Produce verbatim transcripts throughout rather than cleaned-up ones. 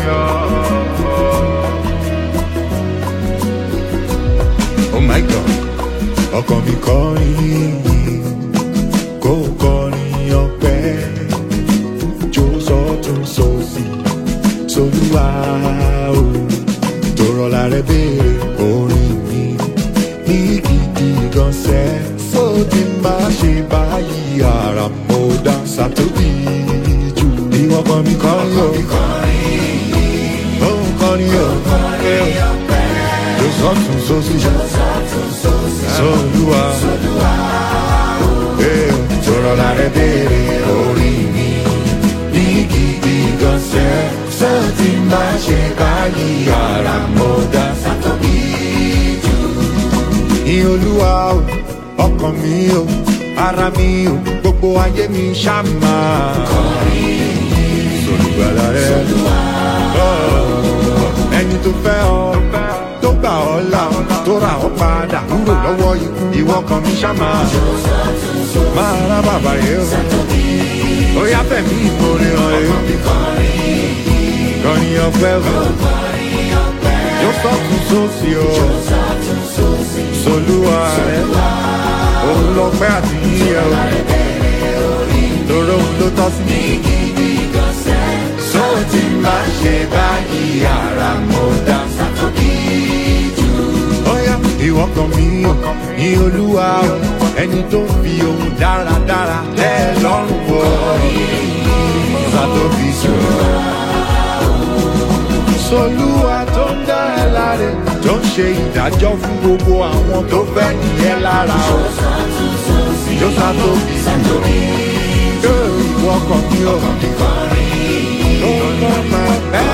Oh my God, ọkọ mi kọrin kó kọrin ọpẹ́, jó sọ́tún sósì sólúwa o, tó rọlá rẹ béèrè orin mi ní gidi gan sẹ́, sódì má ṣe báyìí ara mo dá sàtóbi jù. Ìwọ kan mi kọrin o, òun kọrin o, jó sọ́tún sósì sólúwa tó rọlá rẹ béèrè orin mi ní gidi gan sẹ́, sódì má ṣe báyìí ara mo dá sàtóbi jù. Ìyìn Olúwa o, ọkàn mi o, ara mi o, gbogbo ayé mi ṣàmà sọ̀lùgbàlà rẹ. Ẹni tó fẹ́ ọ tó gbà ọ́ là tó rà ọ́ padà kúrò lọ́wọ́ ikú, ìwọ kan mi ṣàmà máa rá bàbá rẹ o. Ó yá fẹ̀mí ìmoore hàn ẹ́, kọrin ọpẹ́ o, yóò sọ́tún sósì o, sọ̀lúwa rẹ. Òun lọ pẹ́ àti yíyẹ o, lóró òun ló tọ́ sí mi. Sọ ti máa ṣe báyìí ara mo dá sàtóbi jù. Ọ̀yá ìwọ kan mi o, ní Olúwa o, ẹni tó fi ohun dáradára tẹ́ ẹ lọ́rùn o, sàtóbi jù. Sọlúwa tó ń dá ẹ láre, tó ń ṣe ìdájọ́ fún gbogbo àwọn tó fẹ́ nìyẹn lára o. Jọ́sà tó bí sàtóbi, ìwọ kan mi ò tó mọ̀ máa bẹ́ẹ̀.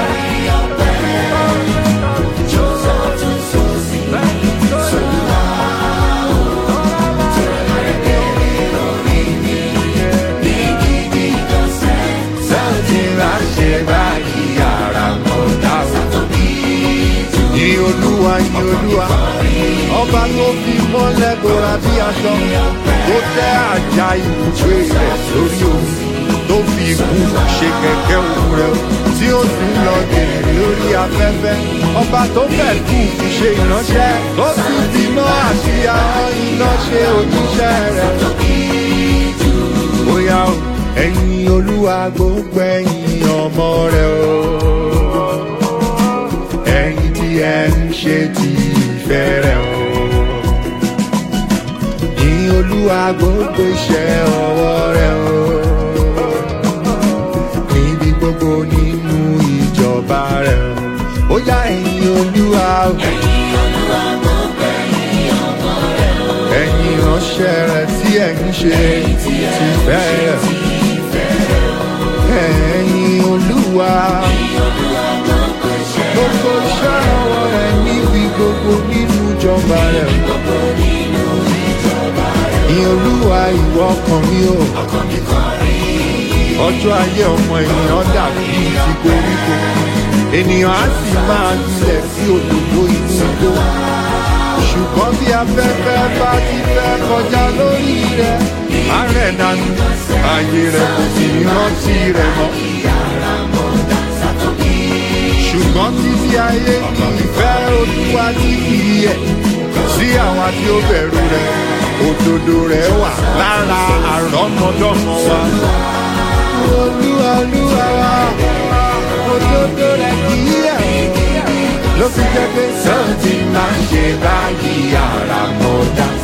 Jọ́sà tó sọ́sì, Sọlúwa o, tó rẹ̀ bẹ̀rẹ̀ lórí mi ní gidi gan sẹ́, sọ́ọ̀tì máa ṣe báyìí ara mọ̀ dá sàtóbi jù. Ìyìn Olúwa, ìyìn Olúwa, ọba tó fi mọ́lẹ̀ bora bí aṣọ, tó tẹ́ àjà ibùgbé rẹ̀ sórí omi, tó fi ikú ṣe kẹ̀kẹ́ òun rẹ̀, tí ó sì ń lọ gèrè lórí afẹ́fẹ́. Ọba tó fẹ́ kú ṣe ìránṣẹ́, tó sì fi iná àti ahọ́n iná ṣe òjíṣẹ́ rẹ̀. Bóyá o, ẹ̀yin Olúwa gbogbo ẹ̀yin ọmọ rẹ̀ o, ẹ̀yin tí ẹ ń ṣe ti ìfẹ́ rẹ̀ o. Ìyìn Olúwa gbogbo iṣẹ́ ọwọ́ rẹ̀ o, níbi gbogbo nínú ìjọba rẹ̀ o. Ó yá ẹ̀yin Olúwa o, ẹ̀yin Olúwa gbogbo ẹ̀yin ọmọ rẹ̀ o, ẹ̀yin ìránṣẹ́ rẹ̀ tí ẹ̀ ń ṣe ti ìfẹ́ rẹ̀ o. Ẹ̀yin Olúwa gbogbo iṣẹ́ ọwọ́ rẹ̀ níbi gbogbo nínú ìjọba rẹ̀ o. Ìyìn Olúwa ìwọ ọkàn mi o, ọjọ́ ayé ọmọ ènìyàn dàbí ti koríko, ènìyàn á sì máa gbilẹ̀ sí òdòdó inú igbó, ṣùgbọ́n bí afẹ́fẹ́ bá ti fẹ́ kọjá lórí rẹ̀, á rẹ̀ dànù, ààyè rẹ̀ kò sì ní rántí rẹ̀ mọ́. Ṣùgbọ́n títí ayé ní ìfẹ́ Olúwa ní kìí ẹ̀ sí àwọn tí ó bẹ̀rù rẹ̀, òdodo rẹ̀ wà lára àrọ́mọdọ́mọ wa. Olúwa Olúwa wa, òdodo rẹ̀ kìí ẹ̀ ló fi jẹ́ pé sọ́ọ̀tì máa ń ṣe báyìí ara mọ́ dá.